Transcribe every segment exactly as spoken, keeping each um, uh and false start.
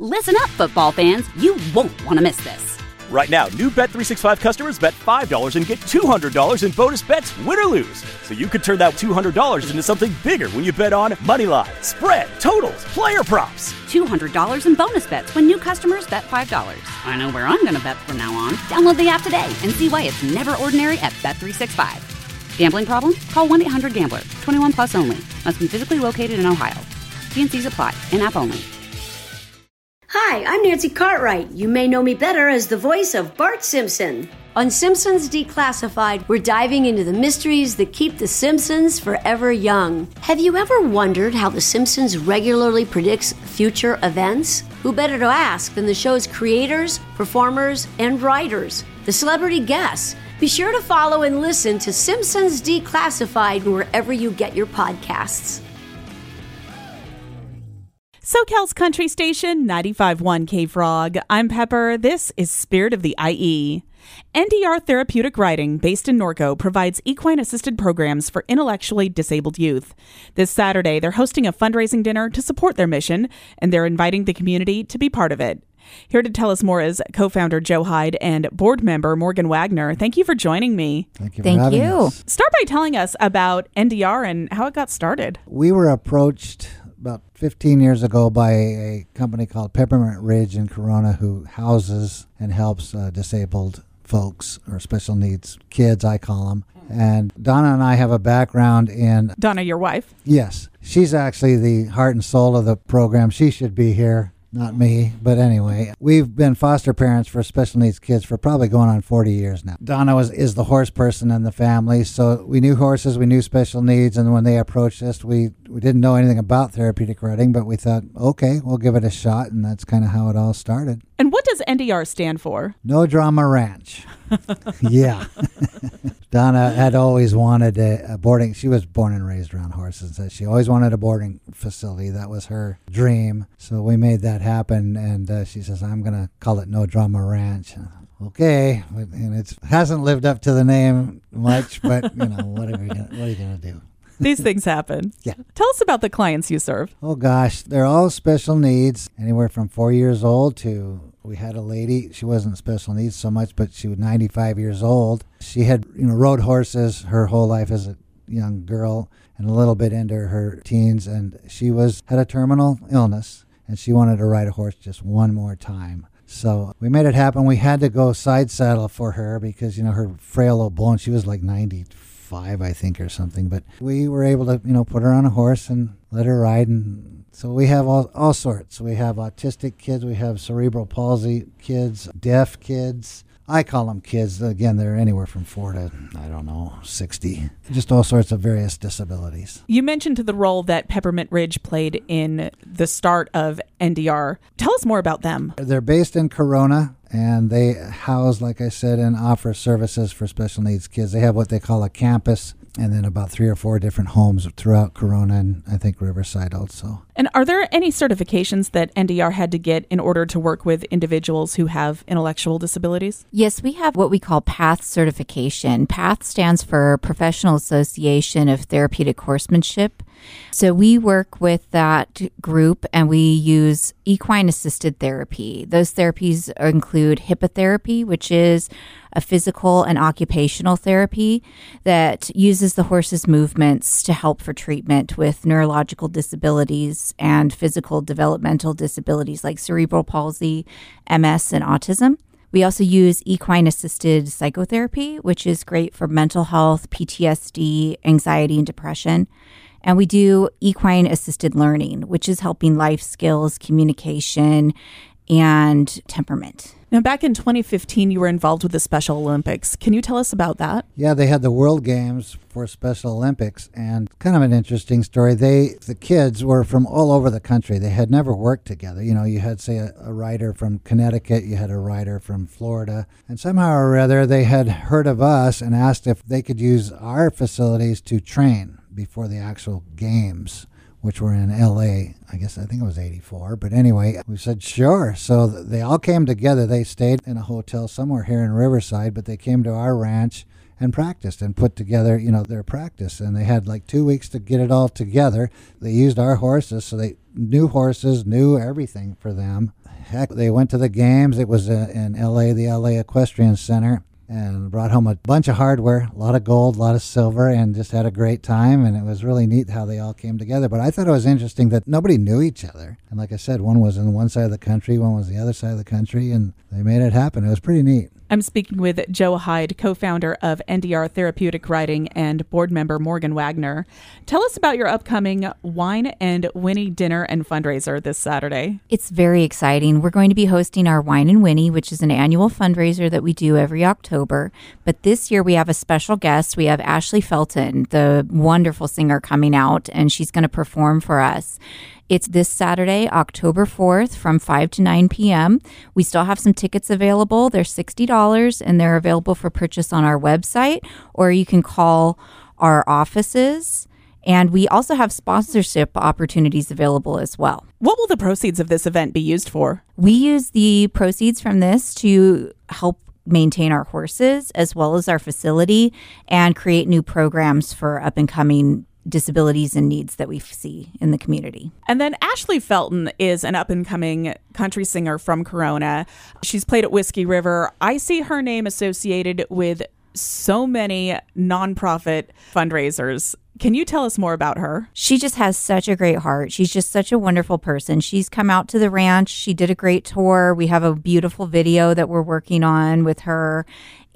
Listen up, football fans. You won't want to miss this. Right now, new Bet three sixty-five customers bet five dollars and get two hundred dollars in bonus bets, win or lose. So you could turn that two hundred dollars into something bigger when you bet on money line, spread, totals, player props. two hundred dollars in bonus bets when new customers bet five dollars. I know where I'm going to bet from now on. Download the app today and see why it's never ordinary at Bet three sixty-five. Gambling problem? Call one eight hundred gambler. twenty-one plus only. Must be physically located in Ohio. T and C's apply. In-app only. Hi, I'm Nancy Cartwright. You may know me better as the voice of Bart Simpson. On Simpsons Declassified, we're diving into the mysteries that keep the Simpsons forever young. Have you ever wondered how the Simpsons regularly predicts future events? Who better to ask than the show's creators, performers, and writers, the celebrity guests? Be sure to follow and listen to Simpsons Declassified wherever you get your podcasts. SoCal's country station, ninety-five point one K-Frog. I'm Pepper. This is Spirit of the I E. N D R Therapeutic Riding, based in Norco, provides equine-assisted programs for intellectually disabled youth. This Saturday, they're hosting a fundraising dinner to support their mission, and they're inviting the community to be part of it. Here to tell us more is co-founder Joe Hyde and board member Morgan Wagner. Thank you for joining me. Thank you for Thank having you. us. Start by telling us about N D R and how it got started. We were approached about fifteen years ago by a company called Peppermint Ridge in Corona, who houses and helps uh, disabled folks or special needs kids, I call them. And Donna and I have a background in... Donna, your wife? Yes. She's actually the heart and soul of the program. She should be here, not me. But anyway, we've been foster parents for special needs kids for probably going on forty years now. Donna was is the horse person in the family, so we knew horses, we knew special needs, and when they approached us, we, we didn't know anything about therapeutic riding, but we thought, okay, we'll give it a shot, and that's kind of how it all started. And what does N D R stand for? No Drama Ranch. Yeah. Donna had always wanted a, a boarding. She was born and raised around horses. So she always wanted a boarding facility. That was her dream. So we made that happen. And uh, she says, I'm going to call it No Drama Ranch. Okay. And it hasn't lived up to the name much, but, you know, what are, we gonna, what are you going to do? These things happen. Yeah. Tell us about the clients you serve. Oh, gosh. They're all special needs, anywhere from four years old to... We had a lady, she wasn't special needs so much, but she was ninety-five years old. She had, you know, rode horses her whole life as a young girl and a little bit into her teens. And she was had a terminal illness, and she wanted to ride a horse just one more time. So we made it happen. We had to go side saddle for her because, you know, her frail old bone, she was like ninety-five, I think, or something. But we were able to, you know, put her on a horse and let her ride. And so we have all, all sorts. We have autistic kids. We have cerebral palsy kids, deaf kids. I call them kids. Again, they're anywhere from four to, I don't know, sixty. Just all sorts of various disabilities. You mentioned the role that Peppermint Ridge played in the start of N D R. Tell us more about them. They're based in Corona, and they house, like I said, and offer services for special needs kids. They have what they call a campus, and then about three or four different homes throughout Corona and I think Riverside also. And are there any certifications that N D R had to get in order to work with individuals who have intellectual disabilities? Yes, we have what we call PATH certification. PATH stands for Professional Association of Therapeutic Horsemanship. So we work with that group and we use equine-assisted therapy. Those therapies include hippotherapy, which is a physical and occupational therapy that uses the horse's movements to help for treatment with neurological disabilities and physical developmental disabilities like cerebral palsy, M S, and autism. We also use equine-assisted psychotherapy, which is great for mental health, P T S D, anxiety, and depression. And we do equine-assisted learning, which is helping life skills, communication, and temperament. Now, back in twenty fifteen, you were involved with the Special Olympics. Can you tell us about that? Yeah, they had the World Games for Special Olympics, and kind of an interesting story. They, the kids were from all over the country. They had never worked together. You know, you had, say, a, a rider from Connecticut, you had a rider from Florida, and somehow or other they had heard of us and asked if they could use our facilities to train before the actual games, which were in L A, I guess, I think it was eighty-four. But anyway, we said, sure. So they all came together. They stayed in a hotel somewhere here in Riverside, but they came to our ranch and practiced and put together, you know, their practice. And they had like two weeks to get it all together. They used our horses, so they knew horses, knew everything for them. Heck, they went to the games. It was uh, in L A, the L A Equestrian Center, and brought home a bunch of hardware, a lot of gold, a lot of silver, and just had a great time. And it was really neat how they all came together. But I thought it was interesting that nobody knew each other. And like I said, one was on one side of the country, one was the other side of the country, and they made it happen. It was pretty neat. I'm speaking with Joe Hyde, co-founder of N D R Therapeutic Riding, and board member Morgan Wagner. Tell us about your upcoming Wine and Winnie dinner and fundraiser this Saturday. It's very exciting. We're going to be hosting our Wine and Winnie, which is an annual fundraiser that we do every October. But this year we have a special guest. We have Ashley Felton, the wonderful singer, coming out, and she's going to perform for us. It's this Saturday, October fourth, from five to nine p.m. We still have some tickets available. They're sixty dollars, and they're available for purchase on our website, or you can call our offices. And we also have sponsorship opportunities available as well. What will the proceeds of this event be used for? We use the proceeds from this to help maintain our horses as well as our facility and create new programs for up-and-coming disabilities and needs that we see in the community. And then Ashley Felton is an up-and-coming country singer from Corona. She's played at Whiskey River. I see her name associated with so many nonprofit fundraisers. Can you tell us more about her? She just has such a great heart. She's just such a wonderful person. She's come out to the ranch. She did a great tour. We have a beautiful video that we're working on with her.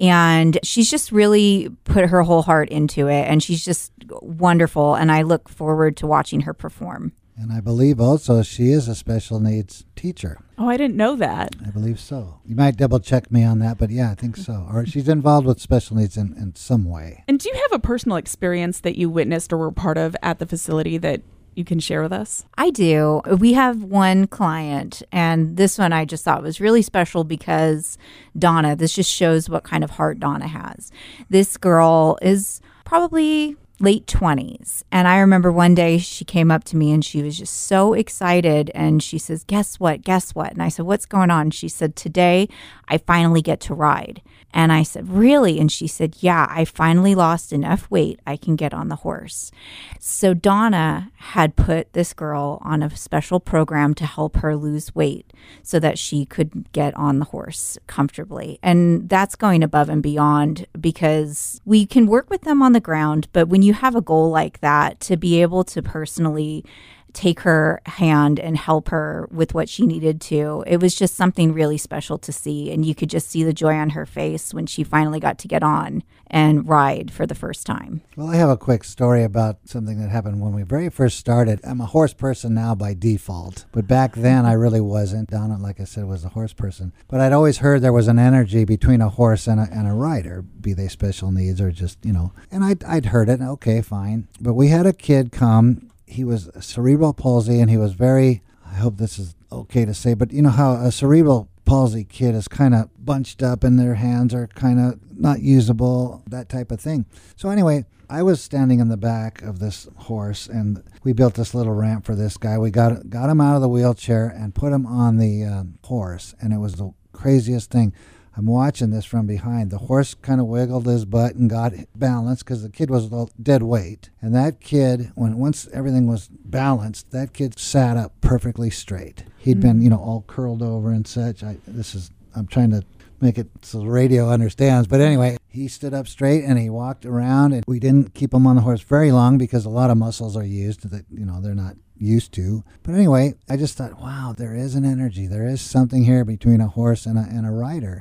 And she's just really put her whole heart into it. And she's just wonderful. And I look forward to watching her perform. And I believe also she is a special needs teacher. Oh, I didn't know that. I believe so. You might double check me on that, but yeah, I think so. Or she's involved with special needs in, in some way. And do you have a personal experience that you witnessed or were part of at the facility that you can share with us? I do. We have one client, and this one I just thought was really special because Donna, this just shows what kind of heart Donna has. This girl is probably late twenties. And I remember one day she came up to me and she was just so excited. And she says, guess what? Guess what? And I said, what's going on? She said, today I finally get to ride. And I said, really? And she said, yeah, I finally lost enough weight. I can get on the horse. So Donna had put this girl on a special program to help her lose weight so that she could get on the horse comfortably. And that's going above and beyond because we can work with them on the ground. But when you have a goal like that, to be able to personally take her hand and help her with what she needed to, it was just something really special to see. And you could just see the joy on her face when she finally got to get on and ride for the first time. Well, I have a quick story about something that happened when we very first started. I'm a horse person now by default, but back then I really wasn't. Donna, like I said, was a horse person. But I'd always heard there was an energy between a horse and a, and a rider, be they special needs or just, you know, and I'd, I'd heard it. Okay, fine. But we had a kid come. He was cerebral palsy, and he was very, I hope this is okay to say, but you know how a cerebral palsy kid is kind of bunched up and their hands are kind of not usable, that type of thing. So anyway, I was standing in the back of this horse, and we built this little ramp for this guy. We got got him out of the wheelchair and put him on the um, horse, and it was the craziest thing. I'm watching this from behind. The horse kind of wiggled his butt and got balanced because the kid was dead weight. And that kid, when once everything was balanced, that kid sat up perfectly straight. He'd mm-hmm. been, you know, all curled over and such. I, this is, I'm trying to make it so the radio understands. But anyway, he stood up straight and he walked around. And we didn't keep him on the horse very long because a lot of muscles are used that, you know, they're not used to. But anyway, I just thought, wow, there is an energy. There is something here between a horse and a, and a rider.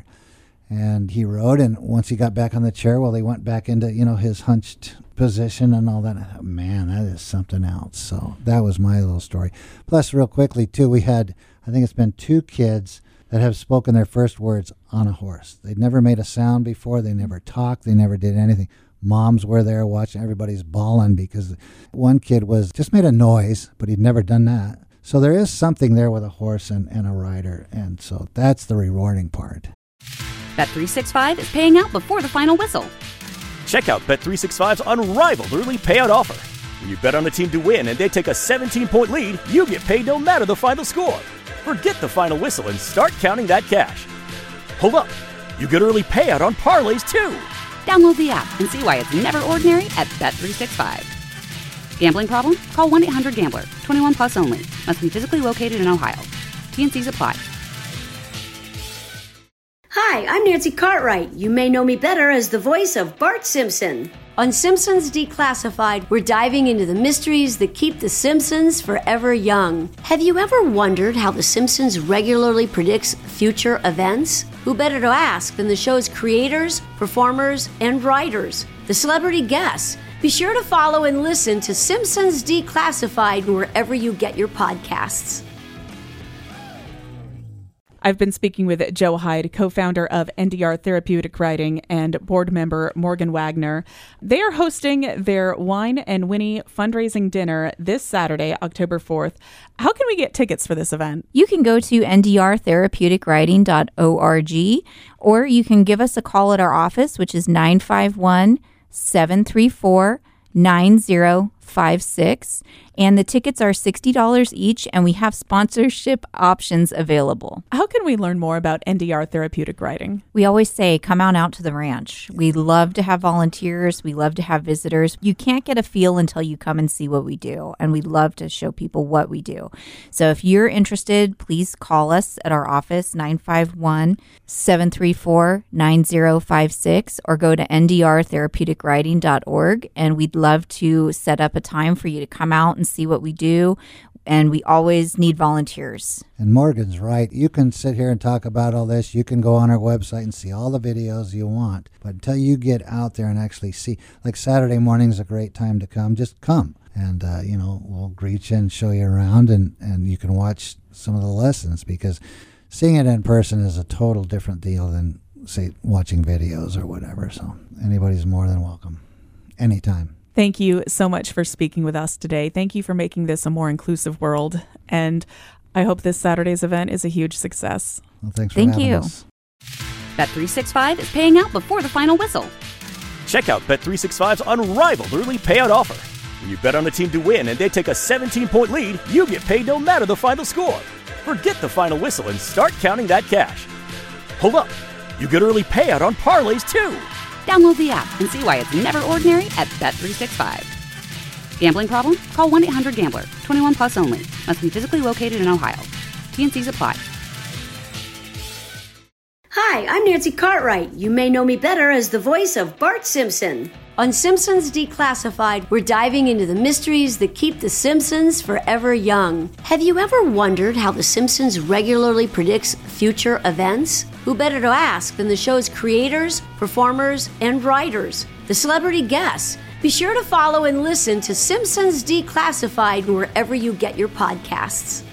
And he rode, and once he got back on the chair, well, he went back into, you know, his hunched position and all that. I thought, man, that is something else. So that was my little story. Plus, real quickly, too, we had, I think it's been two kids that have spoken their first words on a horse. They'd never made a sound before. They never talked. They never did anything. Moms were there watching. Everybody's bawling because one kid was just made a noise, but he'd never done that. So there is something there with a horse and, and a rider. And so that's the rewarding part. Bet three sixty-five is paying out before the final whistle. Check out Bet three sixty-five's unrivaled early payout offer. When you bet on a team to win and they take a seventeen-point lead, you get paid no matter the final score. Forget the final whistle and start counting that cash. Hold up. You get early payout on parlays, too. Download the app and see why it's never ordinary at Bet three sixty-five. Gambling problem? Call one eight hundred gambler. twenty-one plus only. Must be physically located in Ohio. T N Cs apply. Hi, I'm Nancy Cartwright. You may know me better as the voice of Bart Simpson. On Simpsons Declassified, we're diving into the mysteries that keep The Simpsons forever young. Have you ever wondered how The Simpsons regularly predicts future events? Who better to ask than the show's creators, performers, and writers, the celebrity guests? Be sure to follow and listen to Simpsons Declassified wherever you get your podcasts. I've been speaking with Joe Hyde, co-founder of N D R Therapeutic Writing, and board member Morgan Wagner. They are hosting their Wine and Winnie fundraising dinner this Saturday, October fourth. How can we get tickets for this event? You can go to N D R therapeutic writing dot org, or you can give us a call at our office, which is nine five one, seven three four, nine zero five six. And the tickets are sixty dollars each, and we have sponsorship options available. How can we learn more about N D R Therapeutic Writing? We always say, come on out to the ranch. We love to have volunteers. We love to have visitors. You can't get a feel until you come and see what we do, and we love to show people what we do. So if you're interested, please call us at our office, nine five one, seven three four, nine zero five six, or go to N D R therapeutic writing dot org, and we'd love to set up a time for you to come out and see what we do, and we always need volunteers. And Morgan's right. You can sit here and talk about all this. You can go on our website and see all the videos you want. But until you get out there and actually see, like Saturday morning is a great time to come. Just come. And, uh, you know, we'll greet you and show you around, and, and you can watch some of the lessons, because seeing it in person is a total different deal than, say, watching videos or whatever. So anybody's more than welcome. Anytime. Thank you so much for speaking with us today. Thank you for making this a more inclusive world. And I hope this Saturday's event is a huge success. Well, thanks for Thank having you. us. Bet three sixty-five is paying out before the final whistle. Check out Bet three sixty-five's unrivaled early payout offer. When you bet on a team to win and they take a seventeen-point lead, you get paid no matter the final score. Forget the final whistle and start counting that cash. Hold up. You get early payout on parlays, too. Download the app and see why it's never ordinary at Bet three sixty-five. Gambling problem? Call one eight hundred gambler. twenty-one plus only. Must be physically located in Ohio. T N Cs apply. Hi, I'm Nancy Cartwright. You may know me better as the voice of Bart Simpson. On Simpsons Declassified, we're diving into the mysteries that keep The Simpsons forever young. Have you ever wondered how The Simpsons regularly predicts future events? Who better to ask than the show's creators, performers, and writers, the celebrity guests? Be sure to follow and listen to Simpsons Declassified wherever you get your podcasts.